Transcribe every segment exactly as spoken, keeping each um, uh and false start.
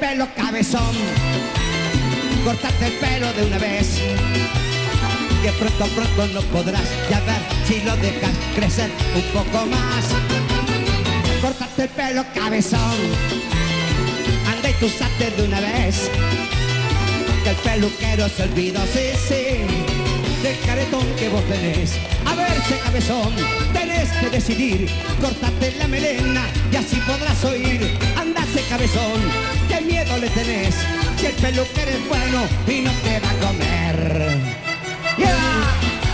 pelo, cabezón. Córtate el pelo de una vez, que pronto, pronto no podrás ya ver si lo dejas crecer un poco más. Córtate el pelo, cabezón. Anda y tú salte de una vez, que el peluquero se olvidó, sí, sí, del caretón que vos tenés. A ver, che cabezón, tenés que decidir, córtate la melena y así podrás oír. Andate, cabezón, qué miedo le tenés, si el peluquero es bueno y no te va a comer. ¡Yeah!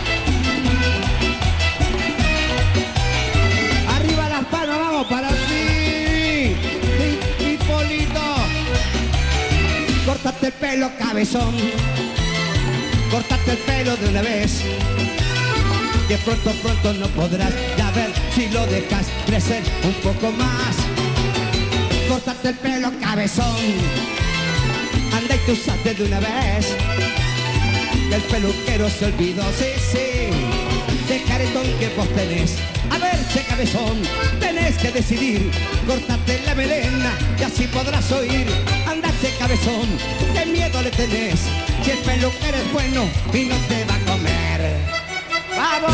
Arriba las palmas, vamos para ti, Hipólito. Córtate el pelo, cabezón. Córtate el pelo de una vez, que pronto, pronto no podrás ya ver si lo dejas crecer un poco más. Córtate el pelo, cabezón. Anda y tú salte de una vez, que el peluquero se olvidó, sí, sí, de caretón que vos tenés. A ver, che cabezón, tenés que decidir, córtate la melena y así podrás oír. Andate, cabezón, qué miedo le tenés, si el peluquero es bueno y no te va a comer. ¡Vamos!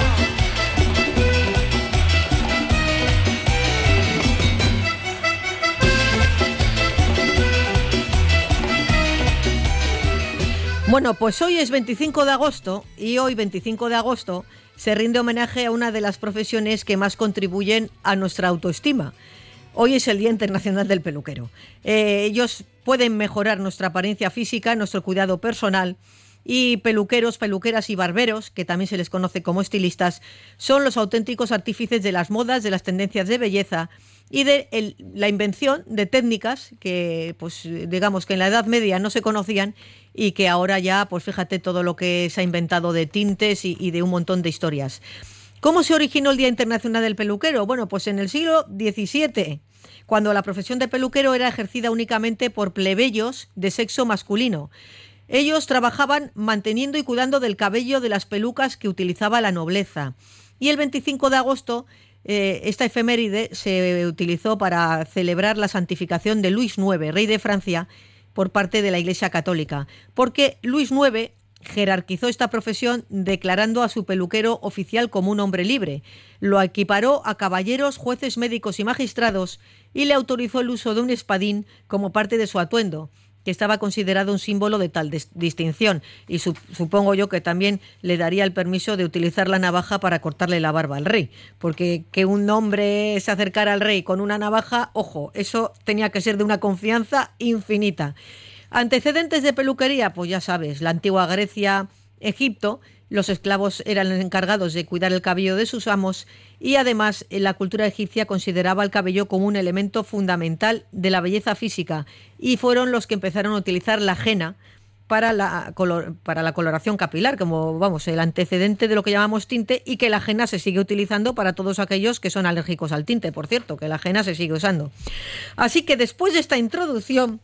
Bueno, pues hoy es veinticinco de agosto y hoy, veinticinco de agosto, se rinde homenaje a una de las profesiones que más contribuyen a nuestra autoestima. Hoy es el Día Internacional del Peluquero. Eh, ellos pueden mejorar nuestra apariencia física, nuestro cuidado personal, y peluqueros, peluqueras y barberos, que también se les conoce como estilistas, son los auténticos artífices de las modas, de las tendencias de belleza y de el, la invención de técnicas que, pues, digamos que en la Edad Media no se conocían y que ahora ya, pues fíjate todo lo que se ha inventado de tintes y, y de un montón de historias. ¿Cómo se originó el Día Internacional del Peluquero? Bueno, pues en el siglo diecisiete, cuando la profesión de peluquero era ejercida únicamente por plebeyos de sexo masculino. Ellos trabajaban manteniendo y cuidando del cabello de las pelucas que utilizaba la nobleza. Y el veinticinco de agosto, eh, esta efeméride se utilizó para celebrar la santificación de Luis noveno, rey de Francia, por parte de la Iglesia Católica, porque Luis noveno jerarquizó esta profesión declarando a su peluquero oficial como un hombre libre, lo equiparó a caballeros, jueces, médicos y magistrados y le autorizó el uso de un espadín como parte de su atuendo, que estaba considerado un símbolo de tal dis- distinción, y su- supongo yo que también le daría el permiso de utilizar la navaja para cortarle la barba al rey, porque que un hombre se acercara al rey con una navaja, ojo, eso tenía que ser de una confianza infinita. Antecedentes de peluquería, pues ya sabes, la antigua Grecia, Egipto, los esclavos eran encargados de cuidar el cabello de sus amos y además en la cultura egipcia consideraba el cabello como un elemento fundamental de la belleza física y fueron los que empezaron a utilizar la henna para la, color, para la coloración capilar, como vamos, el antecedente de lo que llamamos tinte, y que la henna se sigue utilizando para todos aquellos que son alérgicos al tinte, por cierto, que la henna se sigue usando. Así que después de esta introducción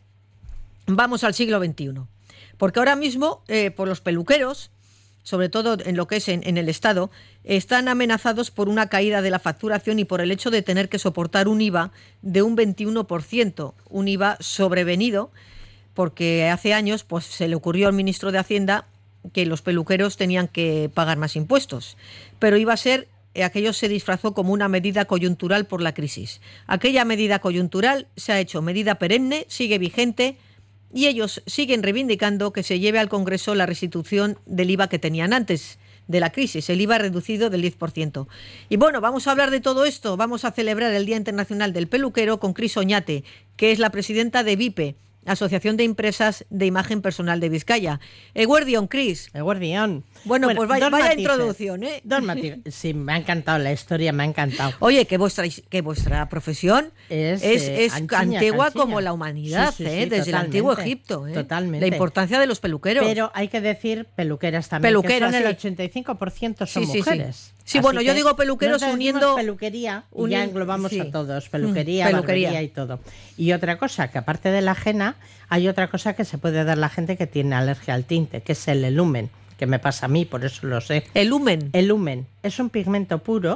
vamos al siglo veintiuno, porque ahora mismo eh, por los peluqueros, sobre todo en lo que es en, en el Estado, están amenazados por una caída de la facturación y por el hecho de tener que soportar un I V A de un veintiuno por ciento, un I V A sobrevenido, porque hace años pues, se le ocurrió al ministro de Hacienda que los peluqueros tenían que pagar más impuestos, pero iba a ser, aquello se disfrazó como una medida coyuntural por la crisis. Aquella medida coyuntural se ha hecho medida perenne, sigue vigente, y ellos siguen reivindicando que se lleve al Congreso la restitución del I V A que tenían antes de la crisis, el I V A reducido del diez por ciento. Y bueno, vamos a hablar de todo esto, vamos a celebrar el Día Internacional del Peluquero con Cris Oñate, que es la presidenta de VIPE, Asociación de Empresas de Imagen Personal de Vizcaya. Eguerdión, Cris. Eguerdión. Bueno, bueno, pues vaya, vaya matices, introducción, ¿eh? Dos matices. Sí, me ha encantado la historia, me ha encantado. Oye, que vuestra, que vuestra profesión es, es, eh, es anchiña, antigua canchiña. como la humanidad, Sí, sí, sí, ¿eh? Desde el antiguo Egipto, ¿eh? Totalmente. La importancia de los peluqueros. Pero hay que decir peluqueras también, Peluqueras, que son sí. el ochenta y cinco por ciento son Sí, sí, sí. mujeres. Sí, Así bueno, yo que digo peluqueros nosotros uniendo- decimos peluquería y uni- ya englobamos sí. a todos, peluquería, Mm, peluquería. barbería y todo. Y otra cosa, que aparte de la henna, hay otra cosa que se puede dar la gente que tiene alergia al tinte, que es el elumen, que me pasa a mí, por eso lo sé. El lumen. El lumen es un pigmento puro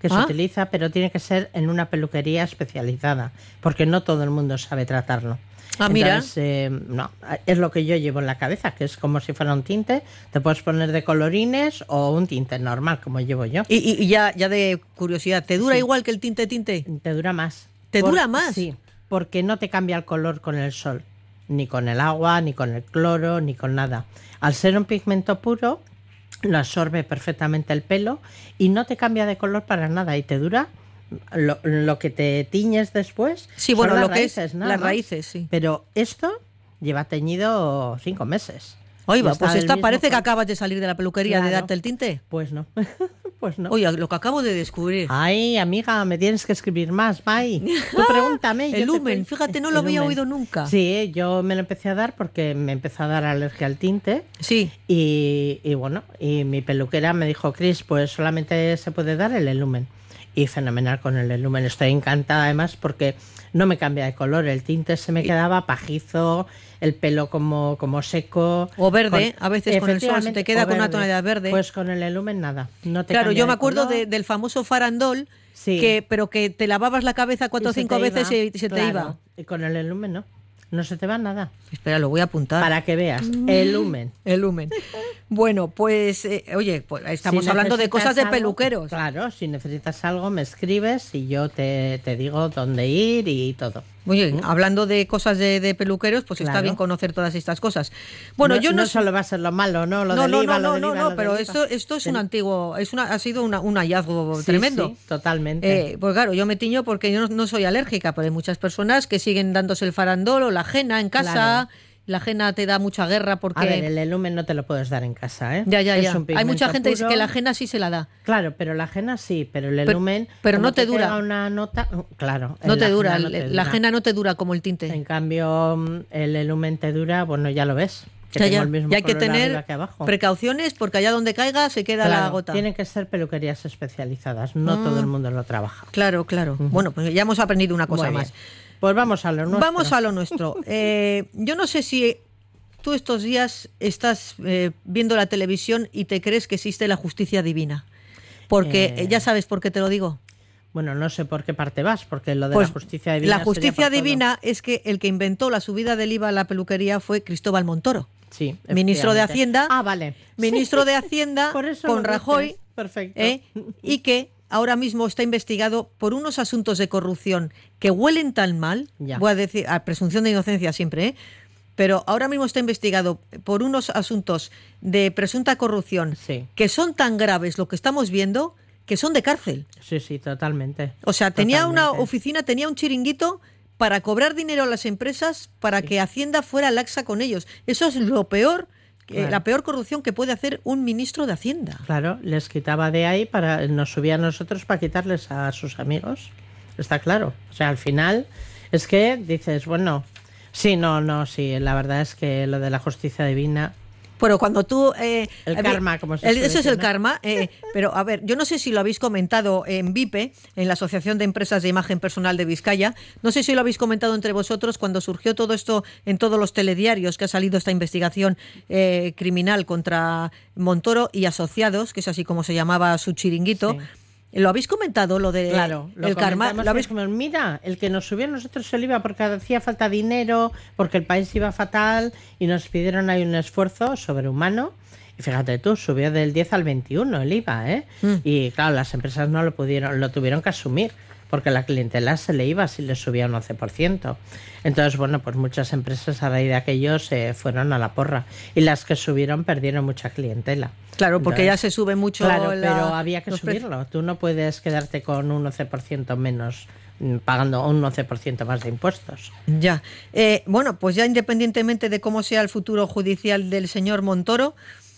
que se Ah. utiliza, pero tiene que ser en una peluquería especializada, porque no todo el mundo sabe tratarlo. Ah, mira. Entonces, eh, no, es lo que yo llevo en la cabeza, que es como si fuera un tinte. Te puedes poner de colorines o un tinte normal, como llevo yo. Y, y- y ya, ya de curiosidad, ¿te dura Sí. igual que el tinte tinte? Te dura más. ¿Te dura más? Sí, porque no te cambia el color con el sol, ni con el agua, ni con el cloro, ni con nada. Al ser un pigmento puro, lo absorbe perfectamente el pelo y no te cambia de color para nada y te dura lo, lo que te tiñes después. Sí, son bueno, las lo que es raíces, nada las más. raíces, sí. Pero esto lleva teñido cinco meses. Oiga, Y está pues del esta mismo parece que color. acabas de salir de la peluquería de Claro. darte el tinte. Pues no, pues no. Oye, lo que acabo de descubrir. Ay, amiga, me tienes que escribir más, May. Tú pregúntame. yo El te lumen, pre- fíjate, no lo El había lumen. oído nunca. Sí, yo me lo empecé a dar porque me empezó a dar alergia al tinte. Sí. Y, y bueno, y mi peluquera me dijo, Cris, pues solamente se puede dar el Elumen. Y fenomenal con el Elumen. Estoy encantada además porque no me cambia de color. El tinte se me quedaba pajizo, el pelo como, como seco. O verde, a veces con el sol se te Efectivamente, queda o con una verde. tonalidad verde. Pues con el Elumen nada. No te Claro, cambia yo me de acuerdo color. de- del famoso farandol, Sí. que, pero que te lavabas la cabeza cuatro o Y se cinco te veces iba, y se te claro. iba. Y con el Elumen no. No se te va nada. Espera, lo voy a apuntar. Para que veas. Elumen. El lumen. Bueno, pues, eh, oye, pues estamos Si hablando de necesitas cosas de algo, peluqueros. Claro, si necesitas algo me escribes y yo te, te digo dónde ir y todo. Oye, hablando de cosas de, de peluqueros, pues está Claro. bien conocer todas estas cosas. Bueno, no, yo no, no sé- solo va a ser lo malo, ¿no? Lo no, del no, IVA, no, lo no, del no, IVA, no, lo del pero IVA. esto, esto es un Del- antiguo, es una, ha sido una- un hallazgo Sí, tremendo. sí, totalmente. Eh, pues claro, yo me tiño porque yo no, no soy alérgica, pero hay muchas personas que siguen dándose el farandol o la ajena en casa. Claro. La ajena te da mucha guerra porque... A ver, el Elumen no te lo puedes dar en casa, ¿eh? Ya, ya, Es ya. un Hay mucha pigmento gente que dice puro. que la ajena sí se la da. Claro, pero la ajena sí, pero el Pero- Elumen... pero como no te dura. pega una nota... Claro. No el te dura, ajena no el- te la dura. ajena no te dura como el tinte. En cambio, mm, el Elumen te dura, bueno, ya lo ves. Que Ya, tengo ya. el mismo Y hay que color arriba tener que abajo. precauciones porque allá donde caiga se queda la Claro, gota. tienen que ser peluquerías especializadas, no todo el mundo lo trabaja. Claro, claro. Bueno, pues ya hemos aprendido una cosa Muy más. bien. Pues vamos a lo nuestro. Vamos a lo nuestro. Eh, yo no sé si tú estos días estás eh, viendo la televisión y te crees que existe la justicia divina. Porque Eh, eh, ya sabes por qué te lo digo. Bueno, no sé por qué parte vas, porque lo de Pues la justicia divina. la sería justicia por todo. divina es que el que inventó la subida del IVA a la peluquería fue Cristóbal Montoro. Sí, Ministro de efectivamente. Hacienda. Ah, vale. Ministro de Hacienda Por eso con lo Rajoy. dices. Perfecto. ¿eh? Y que ahora mismo está investigado por unos asuntos de corrupción que huelen tan mal, Ya. voy a decir, a presunción de inocencia siempre, ¿eh? Pero ahora mismo está investigado por unos asuntos de presunta corrupción Sí. que son tan graves lo que estamos viendo que son de cárcel. Sí, sí, totalmente. O sea, tenía una Totalmente. oficina, tenía un chiringuito para cobrar dinero a las empresas para que Hacienda fuera laxa con ellos. Eso es lo peor, eh, Claro. la peor corrupción que puede hacer un ministro de Hacienda. Claro, les quitaba de ahí para nos subía a nosotros para quitarles a sus amigos. Está claro. O sea, al final es que dices, bueno, sí, no, no, sí, la verdad es que lo de la justicia divina. Pero cuando tú... eh, El a ver, karma, como se el- suele Eso es decir, el ¿no? karma. eh, pero, a ver, yo no sé si lo habéis comentado en VIPE, en la Asociación de Empresas de Imagen Personal de Vizcaya. No sé si lo habéis comentado entre vosotros cuando surgió todo esto en todos los telediarios, que ha salido esta investigación eh, criminal contra Montoro y asociados, que es así como se llamaba su chiringuito. Sí. ¿Lo habéis comentado, lo de Claro, lo el karma? comentamos ¿Lo habéis... como, mira, el que nos subió a nosotros el IVA porque hacía falta dinero, porque el país iba fatal y nos pidieron ahí un esfuerzo sobrehumano. Y fíjate tú, subió del diez al veintiuno el IVA, ¿eh? Mm. Y claro, las empresas no lo pudieron, lo tuvieron que asumir, porque la clientela se le iba si le subía un once por ciento. Entonces, bueno, pues muchas empresas a raíz de aquello se fueron a la porra. Y las que subieron perdieron mucha clientela. Claro, porque Entonces, ya se sube mucho Claro, la- pero había que los precios. subirlo. Tú no puedes quedarte con un once por ciento menos, mm, pagando un once por ciento más de impuestos. Ya. Eh, bueno, pues ya independientemente de cómo sea el futuro judicial del señor Montoro,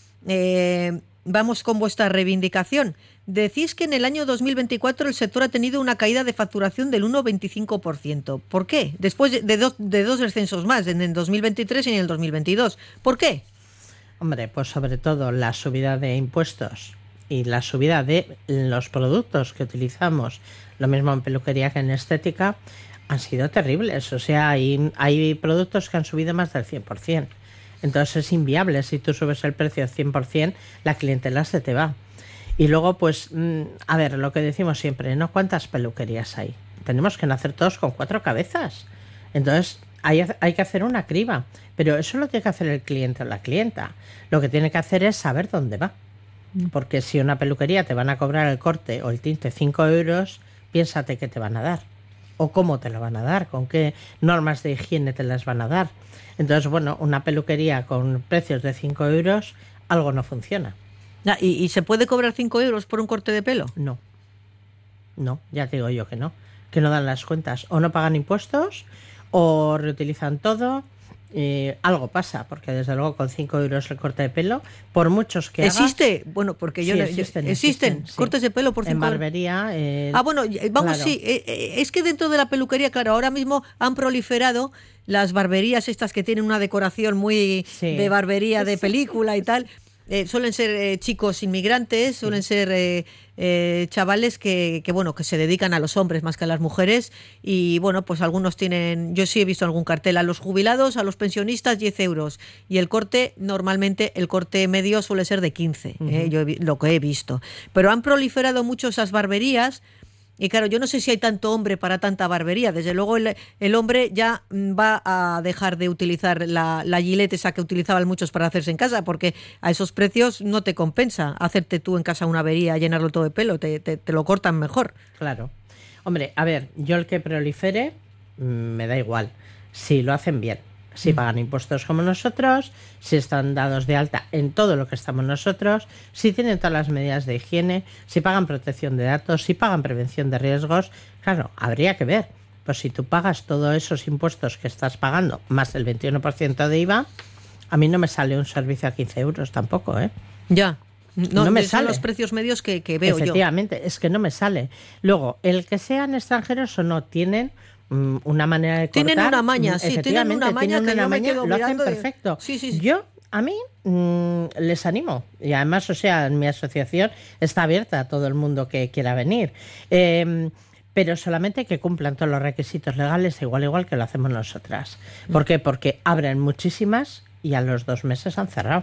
eh, vamos con vuestra reivindicación. Decís que en el año dos mil veinticuatro el sector ha tenido una caída de facturación del uno coma veinticinco por ciento. ¿Por qué? Después de, de dos, de dos descensos más, en el dos mil veintitrés y en el dos mil veintidós. ¿Por qué? Hombre, pues sobre todo la subida de impuestos y la subida de los productos que utilizamos, lo mismo en peluquería que en estética, han sido terribles. O sea, hay, hay productos que han subido más del cien por ciento. Entonces es inviable. Si tú subes el precio al cien por ciento, la clientela se te va. Y luego, pues, a ver, lo que decimos siempre, ¿no? ¿Cuántas peluquerías hay? Tenemos que nacer todos con cuatro cabezas. Entonces, hay, hay que hacer una criba. Pero eso lo tiene que hacer el cliente o la clienta. Lo que tiene que hacer es saber dónde va. Porque si una peluquería te van a cobrar el corte o el tinte cinco euros, piénsate qué te van a dar. O cómo te lo van a dar, con qué normas de higiene te las van a dar. Entonces, bueno, una peluquería con precios de cinco euros, algo no funciona. ¿Y, ¿Y se puede cobrar cinco euros por un corte de pelo? No. No, ya te digo yo que no. Que no dan las cuentas. O no pagan impuestos, o reutilizan todo. Eh, algo pasa, porque desde luego con cinco euros el corte de pelo, por muchos que ¿Existe? hagas, Bueno, porque yo... sí, no, existen, yo, ¿Existen, existen sí. cortes de pelo por cinco en euros? barbería... Eh, ah, bueno, vamos, claro. sí. Eh, es que dentro de la peluquería, claro, ahora mismo han proliferado las barberías estas que tienen una decoración muy sí. de barbería, de película y tal. Eh, suelen ser eh, chicos inmigrantes, suelen sí. ser eh, eh, chavales que, que bueno que se dedican a los hombres más que a las mujeres y bueno, pues algunos tienen, yo sí he visto algún cartel, a los jubilados, a los pensionistas diez euros y el corte, normalmente el corte medio suele ser de quince, uh-huh. eh, yo he, lo que he visto, pero han proliferado mucho esas barberías. Y claro, yo no sé si hay tanto hombre para tanta barbería. Desde luego el, el hombre ya va a dejar de utilizar la, la Gillette esa que utilizaban muchos para hacerse en casa, porque a esos precios no te compensa hacerte tú en casa una avería, llenarlo todo de pelo, te, te, te lo cortan mejor. Claro. Hombre, a ver, yo el que prolifere me da igual, si lo hacen bien. Si pagan impuestos como nosotros, si están dados de alta en todo lo que estamos nosotros, si tienen todas las medidas de higiene, si pagan protección de datos, si pagan prevención de riesgos, claro, habría que ver. Pues si tú pagas todos esos impuestos que estás pagando, más el veintiuno por ciento de I V A, a mí no me sale un servicio a quince euros tampoco, ¿eh? Ya. No, no me son sale. Los precios medios que, que veo Efectivamente, yo. Efectivamente, es que no me sale. Luego, el que sean extranjeros o no, tienen una manera de cortar. Tienen una maña, sí, tienen una maña tienen que una yo me maña, quedo lo hacen mirando de... perfecto. Sí, sí, sí. Yo, a mí, mmm, les animo. Y además, o sea, mi asociación está abierta a todo el mundo que quiera venir. Eh, pero solamente que cumplan todos los requisitos legales igual igual que lo hacemos nosotras. ¿Por qué? Porque abren muchísimas y a los dos meses han cerrado.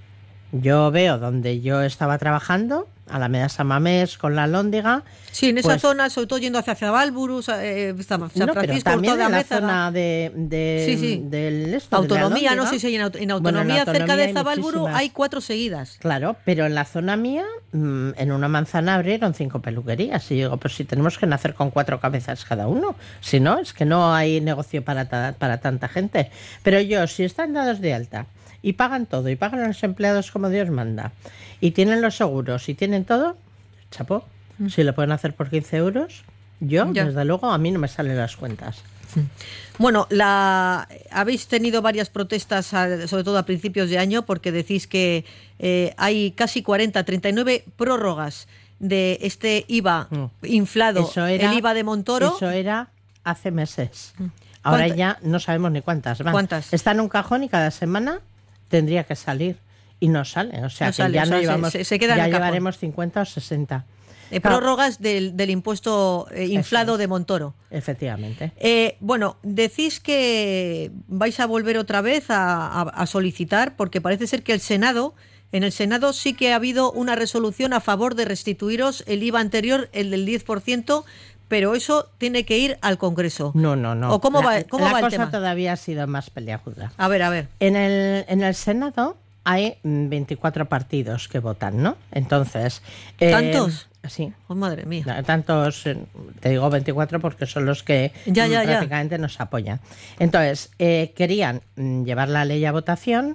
Yo veo donde yo estaba trabajando, Alameda San Mamés con la Alhóndiga. Sí, en esa pues, zona, sobre todo yendo hacia Zabalburu, eh, San no, Francisco, pero también toda en la Mézaga. Zona de, de, sí, sí. del esto, Autonomía, de no sé si hay en, auto, en autonomía, bueno, en autonomía cerca de hay Zabalburu muchísimas. Hay cuatro seguidas. Claro, pero en la zona mía, en una manzana abrieron cinco peluquerías. Y digo, pues si tenemos que nacer con cuatro cabezas cada uno. Si no, es que no hay negocio para, ta, para tanta gente. Pero yo, si están dados de alta y pagan todo, y pagan a los empleados como Dios manda, y tienen los seguros, y tienen todo, chapó. Mm. Si lo pueden hacer por quince euros, yo, ya. desde luego, a mí no me salen las cuentas. Bueno, la habéis tenido varias protestas, sobre todo a principios de año, porque decís que eh, hay casi cuarenta, treinta y nueve prórrogas de este I V A mm. inflado, eso era, el I V A de Montoro. Eso era hace meses. Mm. Ahora ya no sabemos ni cuántas van. ¿Cuántas? Está en un cajón y cada semana tendría que salir. Y no sale. O sea, no que sale, ya, o sea, no llevamos, se, se queda ya en el llevaremos cajón. cincuenta o sesenta. Eh, claro. Prórrogas del, del impuesto eh, inflado es. de Montoro. Efectivamente. Eh, bueno, decís que vais a volver otra vez a, a, a solicitar, porque parece ser que el Senado, en el Senado sí que ha habido una resolución a favor de restituiros el I V A anterior, el del diez por ciento, pero eso tiene que ir al Congreso. No, no, no. ¿O cómo la, va, cómo la va el cosa tema? Todavía ha sido más peleaguda. A ver, a ver. En el, en el Senado hay veinticuatro partidos que votan, ¿no? Entonces... ¿Tantos? Eh, sí. Oh, madre mía. No, tantos, te digo veinticuatro porque son los que ya, ya, prácticamente ya. nos apoyan. Entonces, eh, querían llevar la ley a votación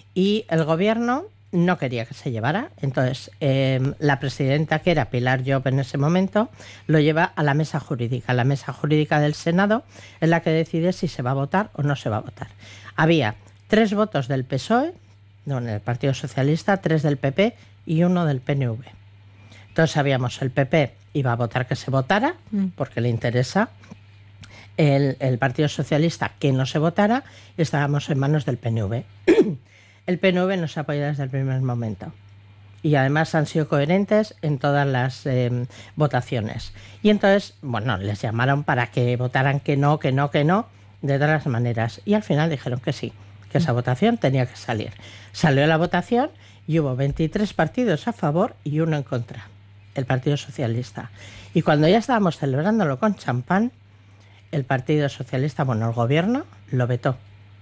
y el gobierno no quería que se llevara. Entonces, eh, la presidenta, que era Pilar Llop en ese momento, lo lleva a la mesa jurídica. La mesa jurídica del Senado es la que decide si se va a votar o no se va a votar. Había tres votos del P S O E, no, en el Partido Socialista, tres del P P y uno del P N V. Entonces sabíamos, el P P iba a votar que se votara, porque le interesa. El, el Partido Socialista que no se votara, y estábamos en manos del P N V. El P N V nos apoya desde el primer momento. Y además han sido coherentes en todas las eh, votaciones. Y entonces, bueno, les llamaron para que votaran que no, que no, que no, de todas las maneras. Y al final dijeron que sí, que esa votación tenía que salir. Salió la votación y hubo veintitrés partidos a favor y uno en contra, el Partido Socialista. Y cuando ya estábamos celebrándolo con champán, el Partido Socialista, bueno, el gobierno, lo vetó.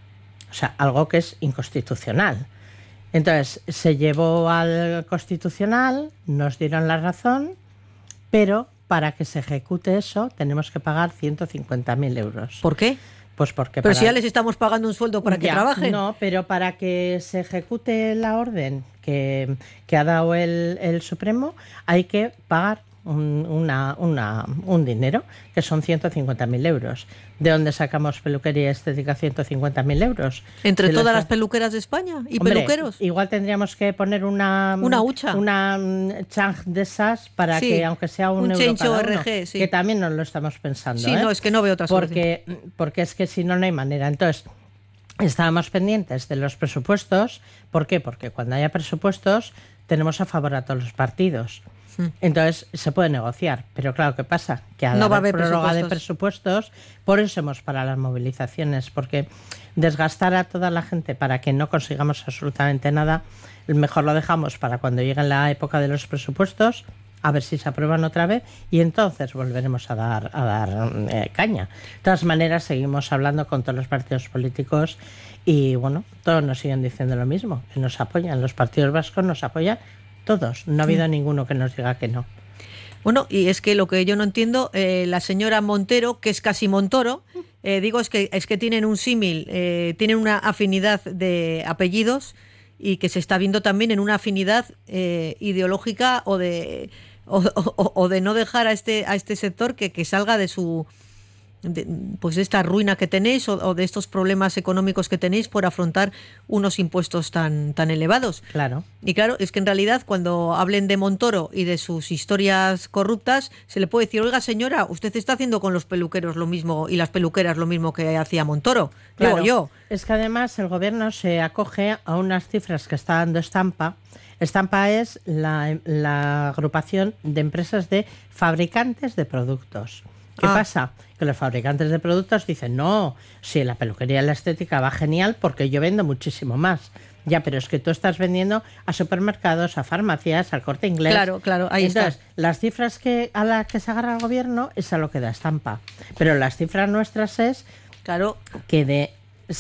O sea, algo que es inconstitucional. Entonces, se llevó al Constitucional, nos dieron la razón, pero para que se ejecute eso tenemos que pagar ciento cincuenta mil euros. ¿Por qué? Pues porque pero para... si ya les estamos pagando un sueldo para que ya, trabajen. No, pero para que se ejecute la orden que, que ha dado el, el Supremo, hay que pagar un, una, una, un dinero, que son ciento cincuenta mil euros. ¿De dónde sacamos peluquería y estética ciento cincuenta mil euros? ¿Entre si todas las... las peluqueras de España y Hombre, peluqueros? Igual tendríamos que poner una... Una hucha. Una change de esas para sí, que, aunque sea un, un euro cada O uno, R G, sí. que también nos lo estamos pensando. Sí, ¿eh? no, es que no veo otra solución. Porque, porque es que si no, no hay manera. Entonces, estábamos pendientes de los presupuestos. ¿Por qué? Porque cuando haya presupuestos tenemos a favor a todos los partidos. Entonces se puede negociar, pero claro, ¿qué pasa? Que al no va a haber haber prórroga presupuestos. de presupuestos, por eso hemos para las movilizaciones, porque desgastar a toda la gente para que no consigamos absolutamente nada, mejor lo dejamos para cuando llegue la época de los presupuestos, a ver si se aprueban otra vez y entonces volveremos a dar, a dar eh, caña. De todas maneras, seguimos hablando con todos los partidos políticos y bueno, todos nos siguen diciendo lo mismo, que nos apoyan, los partidos vascos nos apoyan. Todos, no ha habido sí. ninguno que nos diga que no. Bueno, y es que lo que yo no entiendo, eh, la señora Montero, que es casi Montoro, eh, digo, es que es que tienen un símil, eh, tienen una afinidad de apellidos y que se está viendo también en una afinidad eh, ideológica o de o, o, o de no dejar a este a este sector que, que salga de su de, pues de esta ruina que tenéis o, o de estos problemas económicos que tenéis por afrontar unos impuestos tan tan elevados. Claro. Y claro, es que en realidad cuando hablen de Montoro y de sus historias corruptas, se le puede decir, oiga señora, usted está haciendo con los peluqueros lo mismo y las peluqueras lo mismo que hacía Montoro. Claro. Digo yo. Es que además el gobierno se acoge a unas cifras que está dando Estampa. Estampa es la, la agrupación de empresas de fabricantes de productos. ¿Qué ah. pasa? Que los fabricantes de productos dicen, no, si la peluquería y la estética va genial porque yo vendo muchísimo más. Ya, pero es que tú estás vendiendo a supermercados, a farmacias, al Corte Inglés. Claro, claro, ahí Entonces, está. Las cifras que a las que se agarra el gobierno es a lo que da Estampa. Pero las cifras nuestras es claro que de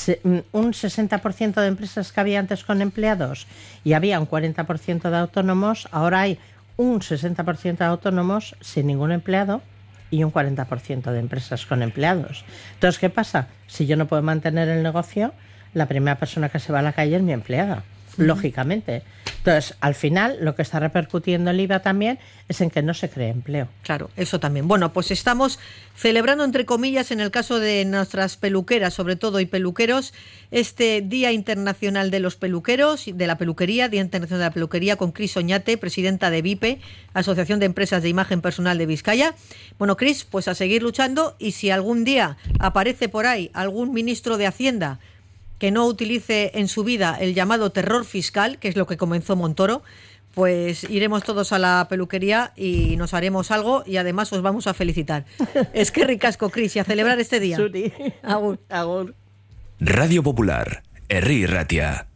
un sesenta por ciento de empresas que había antes con empleados y había un cuarenta por ciento de autónomos, ahora hay un sesenta por ciento de autónomos sin ningún empleado y un cuarenta por ciento de empresas con empleados. Entonces, ¿qué pasa? Si yo no puedo mantener el negocio, la primera persona que se va a la calle es mi empleada, uh-huh. lógicamente. Entonces, al final, lo que está repercutiendo el I V A también es en que no se cree empleo. Claro, eso también. Bueno, pues estamos celebrando, entre comillas, en el caso de nuestras peluqueras, sobre todo, y peluqueros, este Día Internacional de los Peluqueros, de la Peluquería, Día Internacional de la Peluquería, con Cris Oñate, presidenta de VIPE, Asociación de Empresas de Imagen Personal de Vizcaya. Bueno, Cris, pues a seguir luchando, y si algún día aparece por ahí algún ministro de Hacienda que no utilice en su vida el llamado terror fiscal, que es lo que comenzó Montoro, pues iremos todos a la peluquería y nos haremos algo y además os vamos a felicitar. Es que ricasco, Cris, y a celebrar este día. Suri. Agur. Agur. Radio Popular, Herri Ratia.